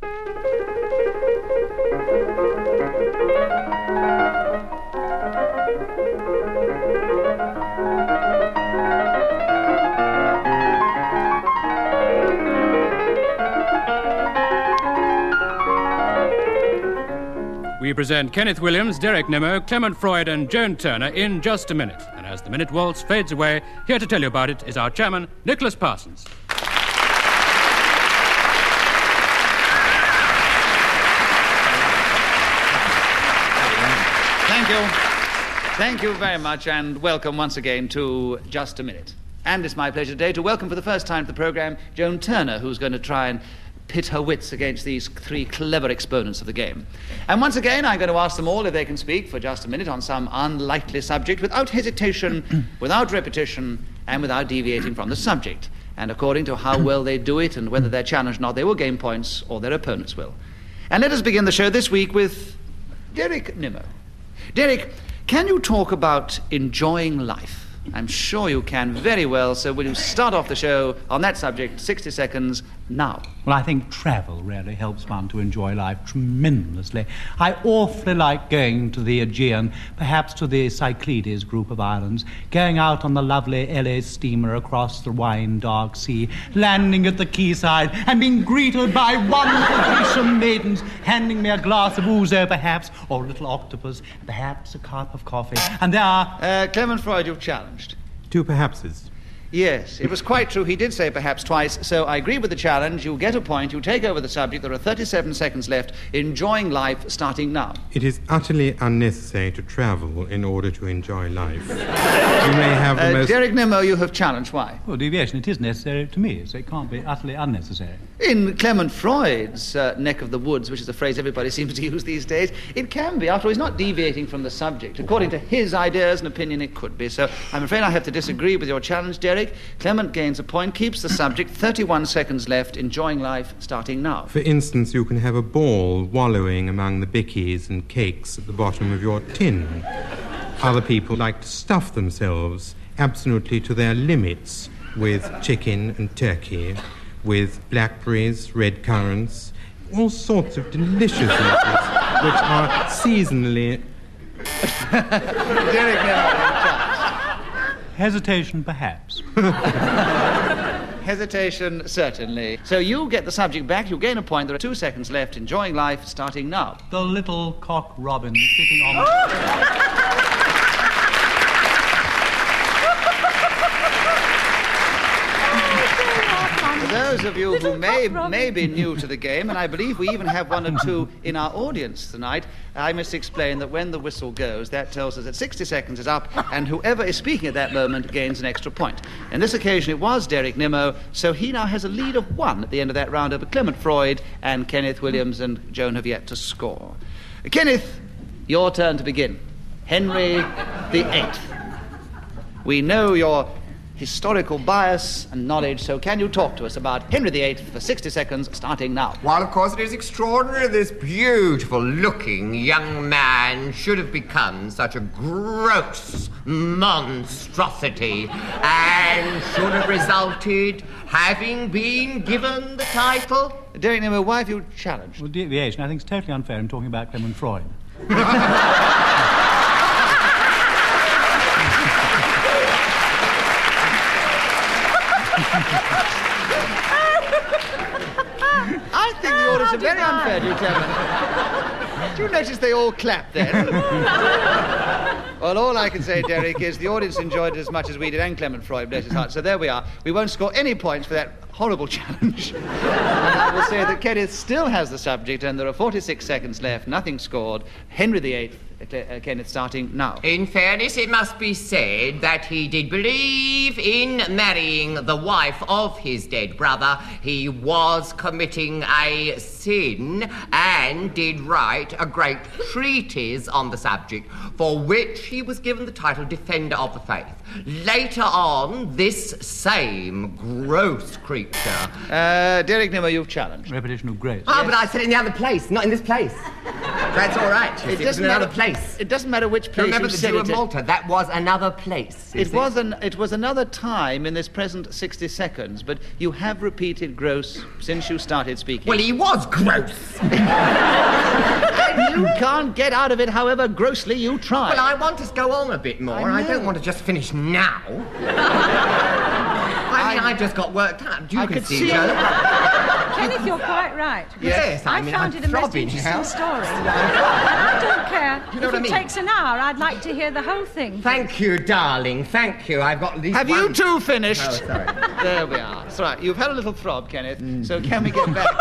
We present Kenneth Williams, Derek Nimmo, Clement Freud and Joan Turner in Just a Minute. And as the minute waltz fades away, here to tell you about it is our chairman, Nicholas Parsons. Thank you. Thank you very much, and welcome once again to Just a Minute. And it's my pleasure today to welcome for the first time to the programme Joan Turner, who's going to try and pit her wits against these three clever exponents of the game. And once again, I'm going to ask them all if they can speak for just a minute on some unlikely subject without hesitation, without repetition, and without deviating from the subject. And according to how well they do it and whether they're challenged or not, they will gain points or their opponents will. And let us begin the show this week with Derek Nimmo. Derek, can you talk about enjoying life? I'm sure you can very well, so will you start off the show on that subject, 60 seconds, now? Well, I think travel really helps one to enjoy life tremendously. I awfully like going to the Aegean, perhaps to the Cyclades group of islands, going out on the lovely LA steamer across the wine dark sea, landing at the quayside and being greeted by wonderful Grecian maidens, handing me a glass of ouzo perhaps, or a little octopus, perhaps a cup of coffee, and there are... Clement Freud, you've challenged. Two perhapses. Yes, it was quite true. He did say perhaps twice, so I agree with the challenge. You get a point. You take over the subject. There are 37 seconds left. Enjoying life starting now. It is utterly unnecessary to travel in order to enjoy life. You may have the most... Derek Nimmo, you have challenged. Why? Well, deviation, it is necessary to me, so it can't be utterly unnecessary. In Clement Freud's neck of the woods, which is a phrase everybody seems to use these days, it can be. After all, he's not deviating from the subject. According to his ideas and opinion, it could be. So I'm afraid I have to disagree with your challenge, Derek. Clement gains a point, keeps the subject, 31 seconds left, enjoying life, starting now. For instance, you can have a ball wallowing among the bickies and cakes at the bottom of your tin. Other people like to stuff themselves absolutely to their limits with chicken and turkey, with blackberries, red currants, all sorts of deliciousnesses which are seasonally... Derek Nimmo. Hesitation, perhaps. Hesitation, certainly. So you get the subject back, you gain a point. There are 2 seconds left. Enjoying life, starting now. The little cock robin sitting on the... For those of you who may be new to the game, and I believe we even have one or two in our audience tonight, I must explain that when the whistle goes, that tells us that 60 seconds is up, and whoever is speaking at that moment gains an extra point. In this occasion, it was Derek Nimmo, so he now has a lead of 1 at the end of that round over Clement Freud, and Kenneth Williams and Joan have yet to score. Kenneth, your turn to begin. Henry VIII. We know your historical bias and knowledge, so can you talk to us about Henry VIII for 60 seconds, starting now? Well, of course, it is extraordinary this beautiful-looking young man should have become such a gross monstrosity and should have resulted having been given the title. Derek Nimmo, why have you challenged? Well, deviation, I think it's totally unfair in talking about Clement Freud. I think the audience are very unfair, do you, Clement? Do you notice they all clap then? Well, all I can say, Derek, is the audience enjoyed it as much as we did, and Clement Freud, bless his heart. So there we are. We won't score any points for that horrible challenge. And I will say that Kenneth still has the subject, and there are 46 seconds left, nothing scored. Henry VIII, Kenneth, starting now. In fairness, it must be said that he did believe in marrying the wife of his dead brother. He was committing a sin and did write a great treatise on the subject, for which he was given the title Defender of the Faith. Later on, this same gross creature... Derek Nimmo, you've challenged. Repetition of grace. Ah, yes. But I said it in the other place, not in this place. That's all right. It was another place. It doesn't matter which place Remember you the said Jew it of in. Malta? That was another place. It was another time in this present 60 seconds, but you have repeated gross since you started speaking. Well, he was gross. And you can't get out of it however grossly you try. Well, I want to go on a bit more. I don't want to just finish now. I just got worked up. You I can could see, see Joe. Kenneth, you're quite right. Yes, I I'm found it a most throbbing interesting now. story. And I don't care. You know if what I it mean? takes an hour, I'd like to hear the whole thing. Thank you, darling. Thank you. I've got at least Have one... you two finished? Oh, sorry. There we are. That's right. You've had a little throb, Kenneth. So can we get back?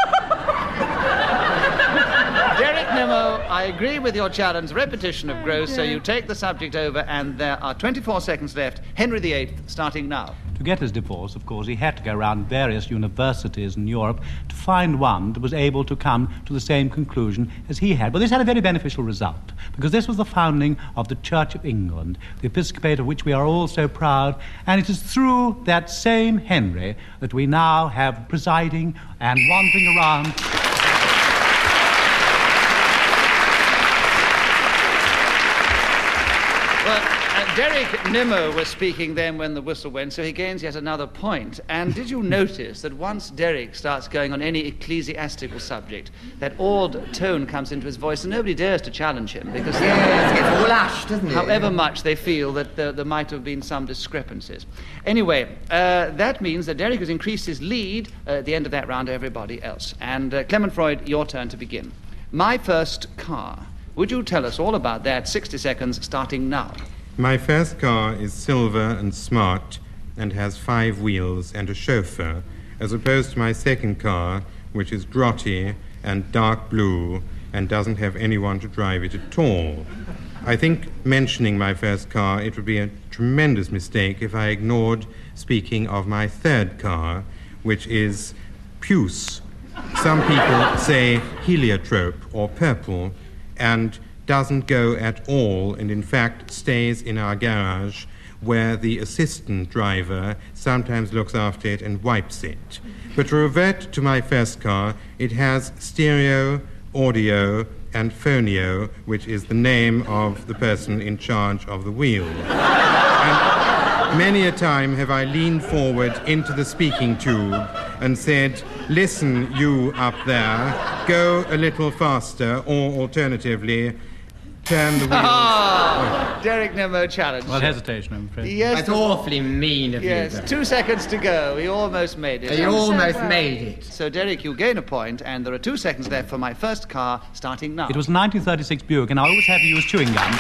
Derek Nimmo, I agree with your challenge. Repetition of gross, so you take the subject over, and there are 24 seconds left. Henry VIII, starting now. To get his divorce, of course, he had to go around various universities in Europe to find one that was able to come to the same conclusion as he had. But this had a very beneficial result, because this was the founding of the Church of England, the episcopate of which we are all so proud, and it is through that same Henry that we now have presiding and wandering around. Well, Derek Nimmo was speaking then when the whistle went, so he gains yet another point. And did you notice that once Derek starts going on any ecclesiastical subject, that odd tone comes into his voice, and nobody dares to challenge him, because Yes, it gets all hushed, doesn't it? however much they feel that there might have been some discrepancies. Anyway, that means that Derek has increased his lead at the end of that round to everybody else. And Clement Freud, your turn to begin. My first car. Would you tell us all about that? 60 seconds starting now. My first car is silver and smart and has 5 wheels and a chauffeur, as opposed to my second car, which is grotty and dark blue and doesn't have anyone to drive it at all. I think mentioning my first car, it would be a tremendous mistake if I ignored speaking of my third car, which is puce. Some people say heliotrope or purple, and doesn't go at all, and in fact stays in our garage where the assistant driver sometimes looks after it and wipes it. But to revert to my first car, it has stereo, audio, and phonio, which is the name of the person in charge of the wheel. And many a time have I leaned forward into the speaking tube and said, "Listen, you up there, go a little faster," or alternatively, turn the wheels. Derek Nimmo challenged. Well, hesitation, I'm afraid. Yes, That's awfully mean of yes, you. 2 seconds to go. He almost made it. You almost made it. So, Derek, you gain a point, and there are 2 seconds left for my first car, starting now. It was a 1936 Buick, and I always had to use chewing gum.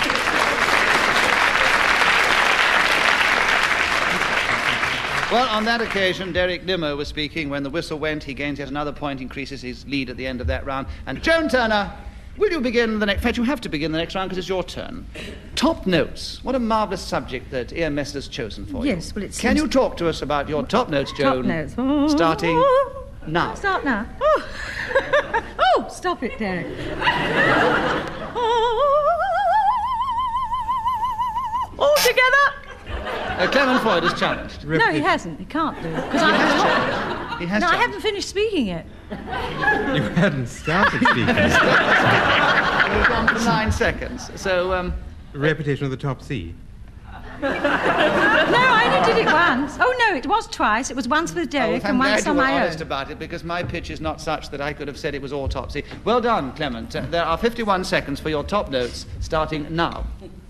Well, on that occasion, Derek Nimmo was speaking. When the whistle went, he gains yet another point, increases his lead at the end of that round. And Joan Turner, will you begin the next... In fact, you have to begin the next round because it's your turn. Top notes. What a marvellous subject that Ian Messer's chosen for you. Yes, well, it Can seems- you talk to us about your top notes, Joan? Top notes. Starting now. Start now. Oh, oh, stop it, Derek. All together. Clement Freud is challenged. No, he hasn't. He can't do it. Because He I has haven't. challenged. He has No, I challenged. haven't finished speaking yet. You hadn't started speaking. We've gone for 9 seconds. So, Repetition of the top C. No, I only did it once. Oh, no, it was twice. It was once with Derek I'm and glad once you on were my honest own. about it, because my pitch is not such that I could have said it was all topsy. Well done, Clement. There are 51 seconds for your top notes, starting now.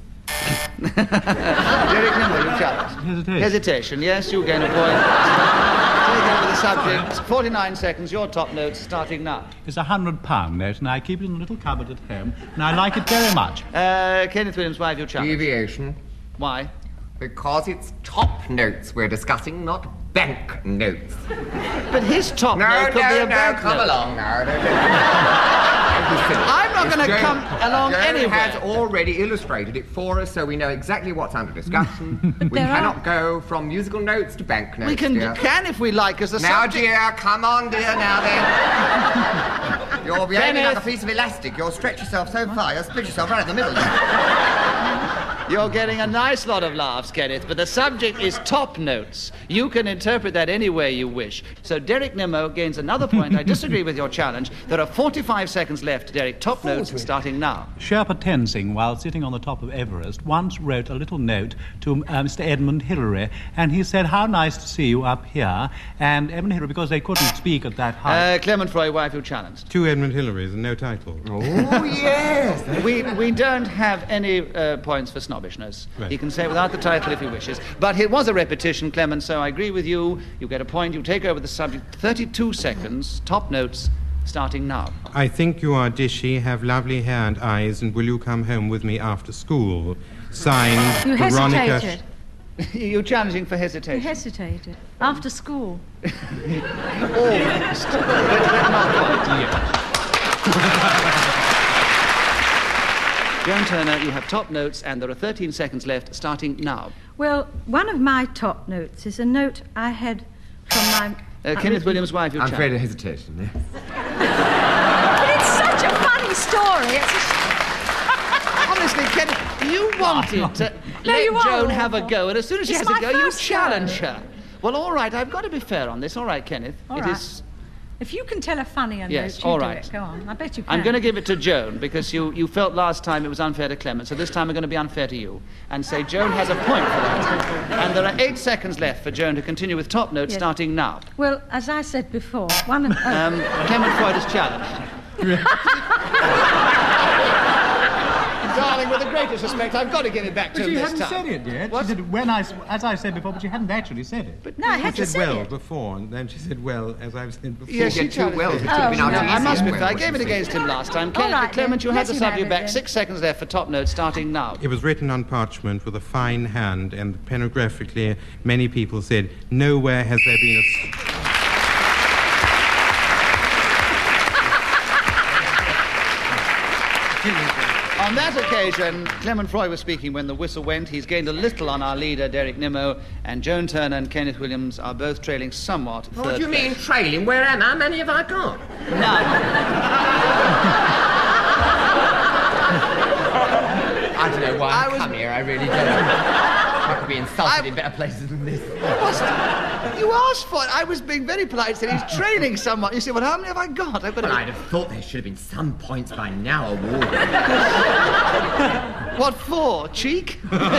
Derek Nimmo, you challenged. Hesitation. Hesitation, yes, you gain a point. Take over the subject. 49 seconds, your top notes, starting now. It's a £100 note, and I keep it in a little cupboard at home, and I like it very much. Kenneth Williams, why have you challenged? Deviation. Why? Because it's top notes we're discussing, not bank notes. But his top No, note could be a no, bank come note. along now. Don't be silly. I'm not going to Joan- come along Joan anywhere. has already illustrated it for us, so we know exactly what's under discussion. We There are- cannot go from musical notes to bank notes, We can dear. if we like, as the Now, subject... dear, come on, dear, now then. You're behaving Kenneth. like a piece of elastic. You'll stretch yourself so far, you'll split yourself right in the middle. You're getting a nice lot of laughs, Kenneth, but the subject is top notes. You can interpret that any way you wish. So Derek Nimmo gains another point. I disagree with your challenge. There are 45 seconds left, Derek. Top notes starting now. Sherpa Tenzing, while sitting on the top of Everest, once wrote a little note to Mr. Edmund Hillary, and he said, "How nice to see you up here." And Edmund Hillary, because they couldn't speak at that height... Clement Froy, why have you challenged? 2 Edmund Hillarys and no title. Oh, yes. We don't have any points for snobbishness. Right. He can say without the title if he wishes. But it was a repetition, Clement, so I agree with you. You get a point. You take over the subject. 32 seconds. Top notes starting now. I think you are dishy, have lovely hair and eyes, and will you come home with me after school? Signed, You Veronica... hesitated. You're challenging for hesitation. You hesitated. After school. Almost. but not quite. Joan Turner, you have top notes, and there are 13 seconds left, starting now. Well, one of my top notes is a note I had from my... Kenneth Williams, why have you I'm challenged? afraid of hesitation, yes. But it's such a funny story. Honestly, Kenneth, you wanted to let you are Joan have a awful. go, and as soon as she It's has a my go, you first challenge go. her. Well, all right, I've got to be fair on this. All right, Kenneth. All It right. is... If you can tell a funnier Yes, note, you all do right. it. Go on. I bet you can. I'm going to give it to Joan, because you felt last time it was unfair to Clement, so this time I'm going to be unfair to you, and say Joan has a point for that. And there are 8 seconds left for Joan to continue with top notes, Yes. starting now. Well, as I said before, one of... Clement Freud is challenged. Darling, with the greatest respect, I've got to give it back to But him you this hadn't time. said it yet. What? She said, as I said before, but you hadn't actually said it. No, I had She to said say well it. before, and then she said well, as I've said before. Yes, she Get too well. challenged It me. should have been Oh, out no, easy I must be anyway, fair. I what gave it you against him last time. All right, Clement, then. you have Let the him subject have it, back. then. 6 seconds left for top notes, starting now. It was written on parchment with a fine hand, and panographically, many people said, nowhere has there been a... On that occasion, Clement Froy was speaking when the whistle went. He's gained a little on our leader, Derek Nimmo, and Joan Turner and Kenneth Williams are both trailing somewhat. What third do you place. mean trailing? Where am I? How many have I got? None. I don't know why I I've was- come here. I really don't. I could be insulted in better places than this. You asked for it. I was being very polite, said he's trailing somewhat. You say, well, how many have I got? I've got But to... I'd have thought there should have been some points by now awarded. What for? Cheek?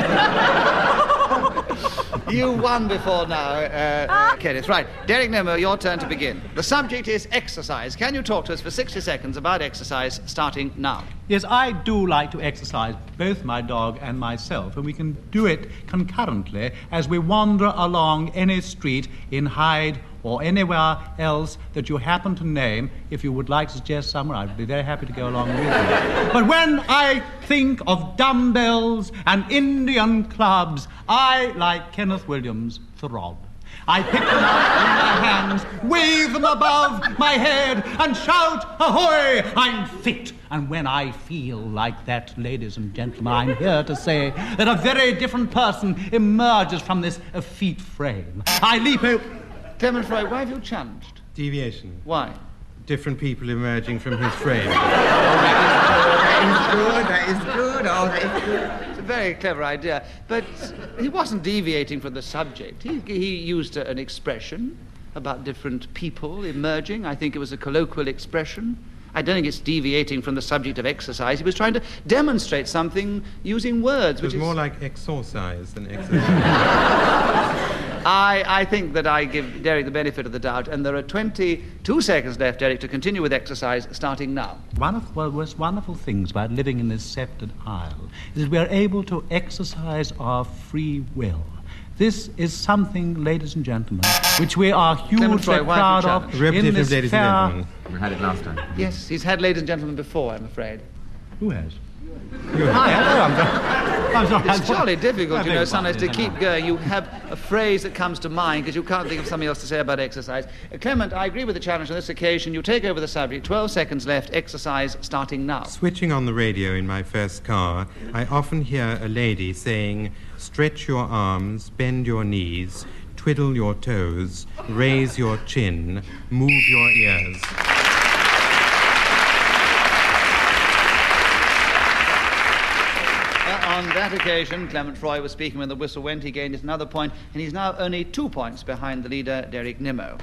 You won before now, Kenneth. Right, Derek Nimmo, your turn to begin. The subject is exercise. Can you talk to us for 60 seconds about exercise, starting now? Yes, I do like to exercise, both my dog and myself, and we can do it concurrently as we wander along any street in Hyde or anywhere else that you happen to name. If you would like to suggest somewhere, I'd be very happy to go along with you. But when I think of dumbbells and Indian clubs, I, like Kenneth Williams, throb. I pick them up in my hands, wave them above my head, and shout, ahoy, I'm fit. And when I feel like that, ladies and gentlemen, I'm here to say that a very different person emerges from this effete frame. I leap over... Clement Froy, why have you challenged? Deviation. Why? Different people emerging from his frame. That is good. Oh, that is good. It's a very clever idea. But he wasn't deviating from the subject. He used an expression about different people emerging. I think it was a colloquial expression. I don't think it's deviating from the subject of exercise. He was trying to demonstrate something using words, It was which is... more like exorcise than exercise. I think that I give Derek the benefit of the doubt, and there are 22 seconds left, Derek, to continue with exercise, starting now. One of the most wonderful things about living in this sceptred isle is that we are able to exercise our free will. This is something, ladies and gentlemen, which we are hugely Froy, why proud have you of challenged? in Repetitive, this ladies fair... and gentlemen. We had it last time. Yes, he's had ladies and gentlemen before, I'm afraid. Who has? I'm sorry. It's jolly difficult, you know, sometimes to Sometimes keep going. You have a phrase that comes to mind because you can't think of something else to say about exercise. Clement, I agree with the challenge on this occasion. You take over the subject. 12 seconds left. Exercise starting now. Switching on the radio in my first car, I often hear a lady saying, stretch your arms, bend your knees, twiddle your toes, raise your chin, move your ears. On that occasion, Clement Freud was speaking when the whistle went. He gained another point, and he's now only 2 points behind the leader, Derek Nimmo.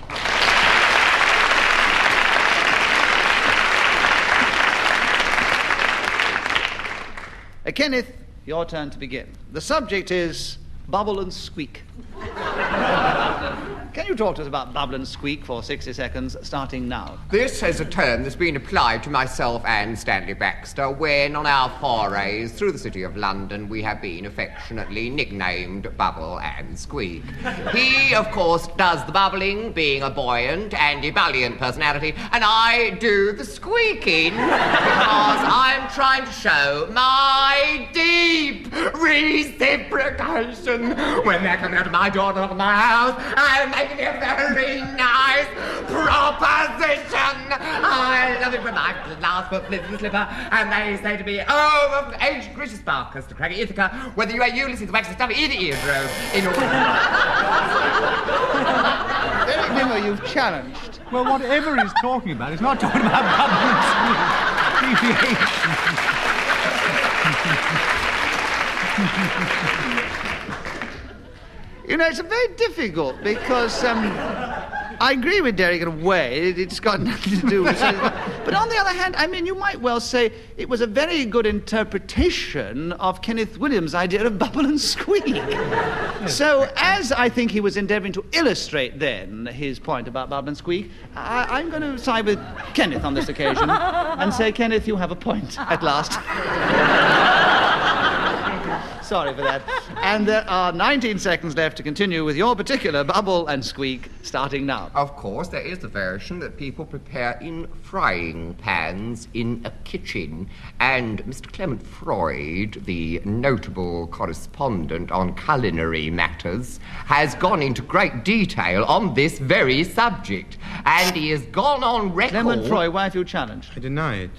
Kenneth, your turn to begin. The subject is bubble and squeak. Can you talk to us about bubble and squeak for 60 seconds, starting now? This is a term that's been applied to myself and Stanley Baxter when, on our forays through the city of London, we have been affectionately nicknamed Bubble and Squeak. He, of course, does the bubbling, being a buoyant and ebullient personality, and I do the squeaking because I'm trying to show my deep reciprocation when they come out of my door to my house. I'm making a very nice proposition. I love it when I last foot flip and slipper, and they say to me, "Oh, ancient gracious Barkus to Craggy Ithaca, whether you are Ulysses, the waxy stuff, either eardrome, in order." Derek Nimmo, you've challenged. Well, whatever he's talking about, he's not talking about bubble and squeak. You know, it's very difficult because I agree with Derek in a way. It's got nothing to do with it. But on the other hand, I mean, you might well say it was a very good interpretation of Kenneth Williams' idea of bubble and squeak. So, as I think he was endeavouring to illustrate then his point about bubble and squeak, I'm going to side with Kenneth on this occasion and say, Kenneth, you have a point at last. Sorry for that. And there are 19 seconds left to continue with your particular bubble and squeak, starting now. Of course, there is the version that people prepare in frying pans in a kitchen, and Mr. Clement Freud, the notable correspondent on culinary matters, has gone into great detail on this very subject, and he has gone on record... Clement Freud, why have you challenged? I deny it.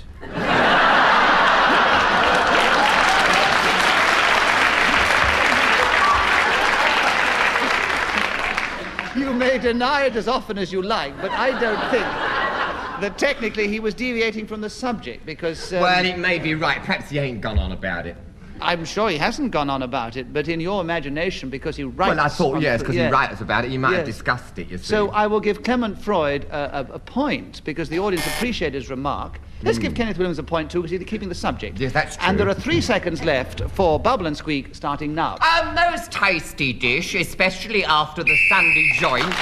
You may deny it as often as you like, but I don't think that technically he was deviating from the subject because... Well, it may be right. Perhaps he ain't gone on about it. I'm sure he hasn't gone on about it, but in your imagination, because he writes... Well, I thought, yes, because he writes about it, he might have discussed it, you see. So I will give Clement Freud a point, because the audience appreciate his remark. Let's give Kenneth Williams a point, too, because he's keeping the subject. Yes, that's true. And there are 3 seconds left for Bubble and Squeak, starting now. A most tasty dish, especially after the Sunday joint.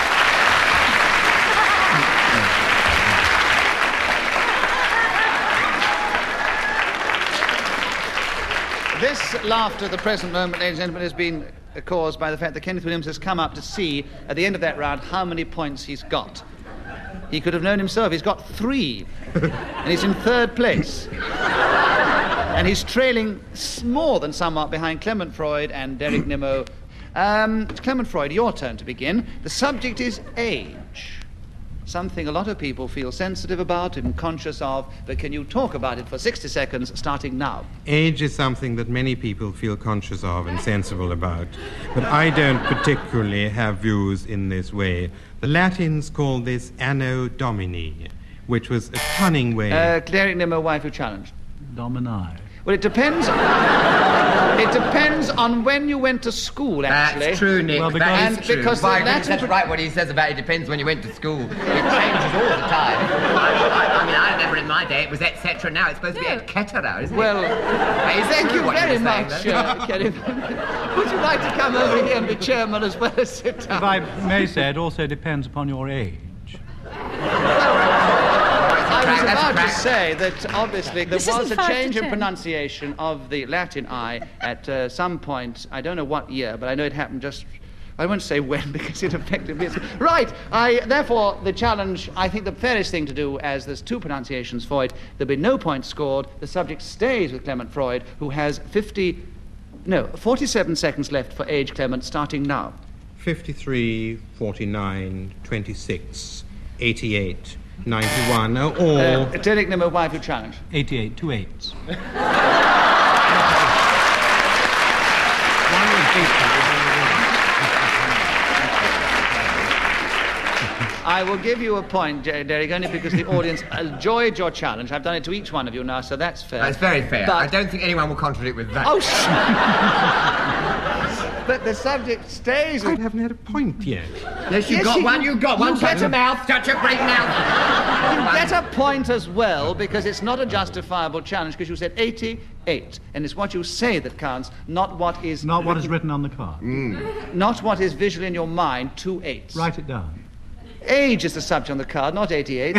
This laughter at the present moment, ladies and gentlemen, has been caused by the fact that Kenneth Williams has come up to see, at the end of that round, how many points he's got. He could have known himself. He's got 3. And he's in 3rd place. And he's trailing more than somewhat behind Clement Freud and Derek Nimmo. Clement Freud, your turn to begin. The subject is age. Something a lot of people feel sensitive about and conscious of, but can you talk about it for 60 seconds, starting now? Age is something that many people feel conscious of and sensible about, but I don't particularly have views in this way. The Latins called this Anno Domini, which was a cunning way... Derek Nimmo, why have you challenged? Domini. Well, it depends. It depends on when you went to school, actually. That's true, Nick. Well, that is true. Because By that's goodness, that's right what he says about it depends when you went to school. It changes all the time. I mean, I remember in my day it was et cetera. Now it's supposed to be et cetera, isn't it? Well, thank you very much, Kenneth. Would you like to come over here and be chairman as well as sit down? If I may say, it also depends upon your age. I was about to say that obviously there This was isn't a 5 to change in 10. pronunciation of the Latin I at some point. I don't know what year, but I know it happened just... I won't say when because it affected me. Right. Therefore, the challenge, I think the fairest thing to do, as there's 2 pronunciations for it, there'll be no points scored. The subject stays with Clement Freud, who has 47 seconds left for age, Clement, starting now. 53, 49, 26, 88, 91, or... Derek Nimmo, why have you challenged? 88, 2 8s. I will give you a point, Derek, only because the audience enjoyed your challenge. I've done it to each one of you now, so that's fair. That's very fair. But- I don't think anyone will contradict with that. Oh, but the subject stays. I haven't had a point yet. Yes, you've got one. You've got one. Shut your mouth. Shut your great mouth. You get a point as well, because it's not a justifiable challenge, because you said 88, and it's what you say that counts, not what is... Not what is written on the card. Not what is visual in your mind, 2 8s. Write it down. Age is the subject on the card, not 88.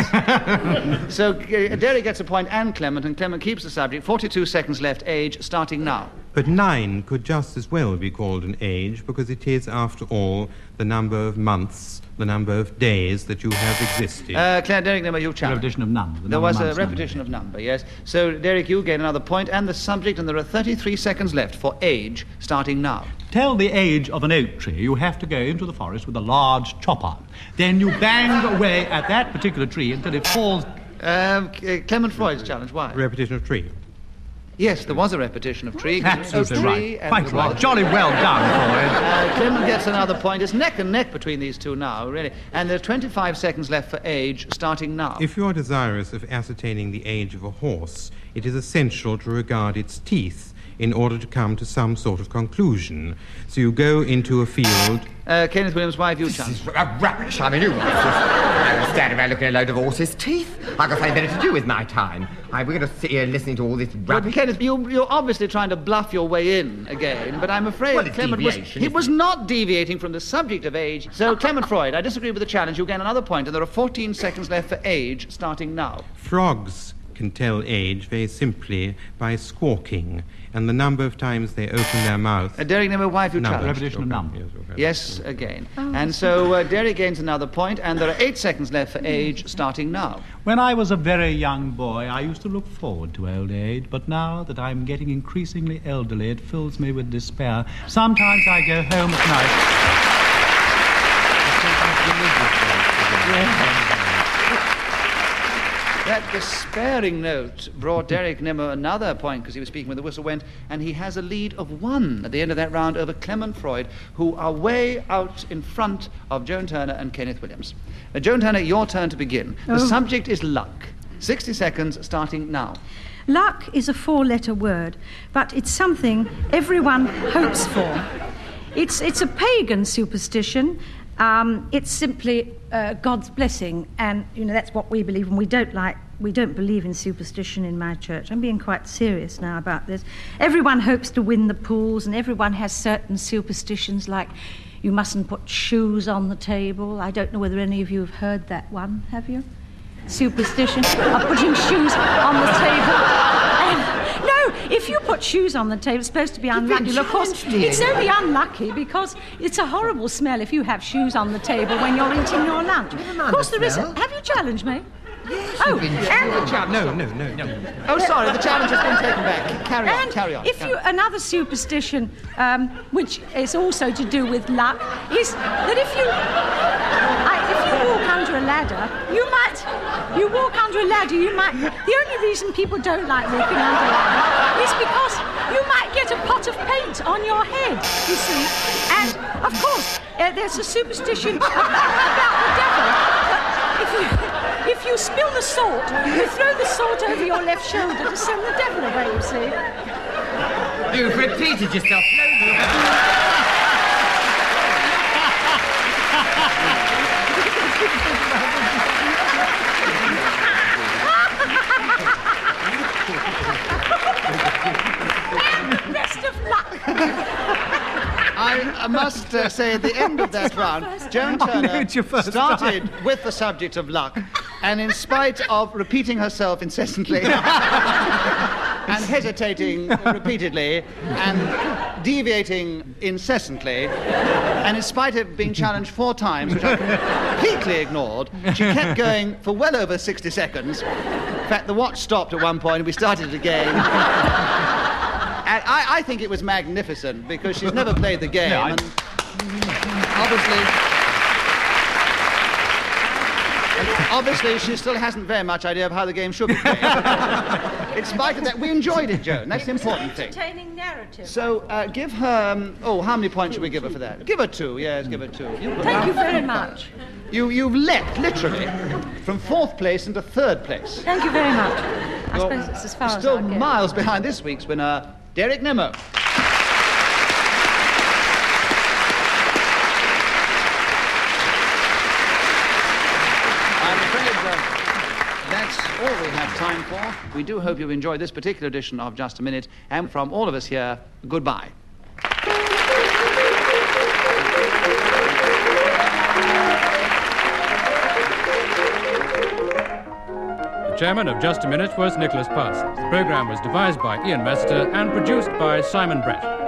So Derek gets a point, and Clement keeps the subject. 42 seconds left, age, starting now. But 9 could just as well be called an age, because it is, after all, the number of months, the number of days that you have existed. Derek, number you challenge. Repetition of number. There was a repetition of number, yes. So, Derek, you gain another point, and the subject, and there are 33 seconds left for age, starting now. Tell the age of an oak tree, you have to go into the forest with a large chopper. Then you bang away at that particular tree until it falls... Clement Freud's challenge, why? Repetition of tree. Yes, there was a repetition of tree. 'cause it was Absolutely oak right. tree and Quite there right. was- Jolly well done, Floyd. Clement gets another point. It's neck and neck between these two now, really. And there are 25 seconds left for age, starting now. If you are desirous of ascertaining the age of a horse, it is essential to regard its teeth in order to come to some sort of conclusion. So you go into a field... Kenneth Williams, why have you This challenged? is rubbish. I mean, I stand around looking at a load of horses' teeth. I've got something better to do with my time. We're going to sit here listening to all this But rubbish. Kenneth, you're obviously trying to bluff your way in again, but I'm afraid Well, it's Clement deviation, was not deviating from the subject of age. So, Clement Freud, I disagree with the challenge. You gain another point, and there are 14 seconds left for age, starting now. Frogs can tell age very simply by squawking, and the number of times they open their mouth... Derek, number, why have you Number. challenged? Repetition of number. Yes, again. And so Derek gains another point, and there are 8 seconds left for age, starting now. When I was a very young boy, I used to look forward to old age, but now that I'm getting increasingly elderly, it fills me with despair. Sometimes I go home at night. That despairing note brought Derek Nimmo another point, because he was speaking when the whistle went, and he has a lead of 1 at the end of that round over Clement Freud, who are way out in front of Joan Turner and Kenneth Williams. Joan Turner, your turn to begin. The subject is luck. 60 seconds starting now. Luck is a 4-letter word, but it's something everyone hopes for. It's a pagan superstition. It's simply God's blessing, and that's what we believe, and we don't believe in superstition in my church. I'm being quite serious now about this. Everyone hopes to win the pools, and everyone has certain superstitions, like you mustn't put shoes on the table. I don't know whether any of you have heard that one, have you? Superstition of putting shoes on the table. No, if you put shoes on the table, it's supposed to be unlucky. Well, of course, it's only unlucky because it's a horrible smell if you have shoes on the table when you're eating your lunch. Of course, there is. Have you challenged me? Yes, Oh, you've been and No. Oh, sorry, the challenge has been taken back. Carry on. Another superstition, which is also to do with luck, is that if you walk under a ladder, the only reason people don't like walking under a ladder is because you might get a pot of paint on your head, you see. And, of course, there's a superstition about the devil. If you spill the salt, you throw the salt over your left shoulder to send the devil away, you see. You've repeated yourself. Best of luck. I must say, at the end of that round, Joan Turner started with the subject of luck, and in spite of repeating herself incessantly and hesitating repeatedly and deviating incessantly, and in spite of being challenged 4 times, which I completely ignored, she kept going for well over 60 seconds. In fact, the watch stopped at one point and we started it again. And I think it was magnificent, because she's never played the game, and obviously... Obviously, she still hasn't very much idea of how the game should be played. In spite of that, we enjoyed it, Joan. That's the important thing. Entertaining narrative. So, give her... how many points should we give her for that? Give her 2, yes, give her 2. Thank you very much. You've leapt, literally, from 4th place into 3rd place. Thank you very much. I suppose it's as far as Still I get. miles behind this week's winner, Derek Nemo. I'm afraid that's all we have time for. We do hope you've enjoyed this particular edition of Just a Minute, and from all of us here, goodbye. The chairman of Just a Minute was Nicholas Parsons. The programme was devised by Ian Messeter and produced by Simon Brett.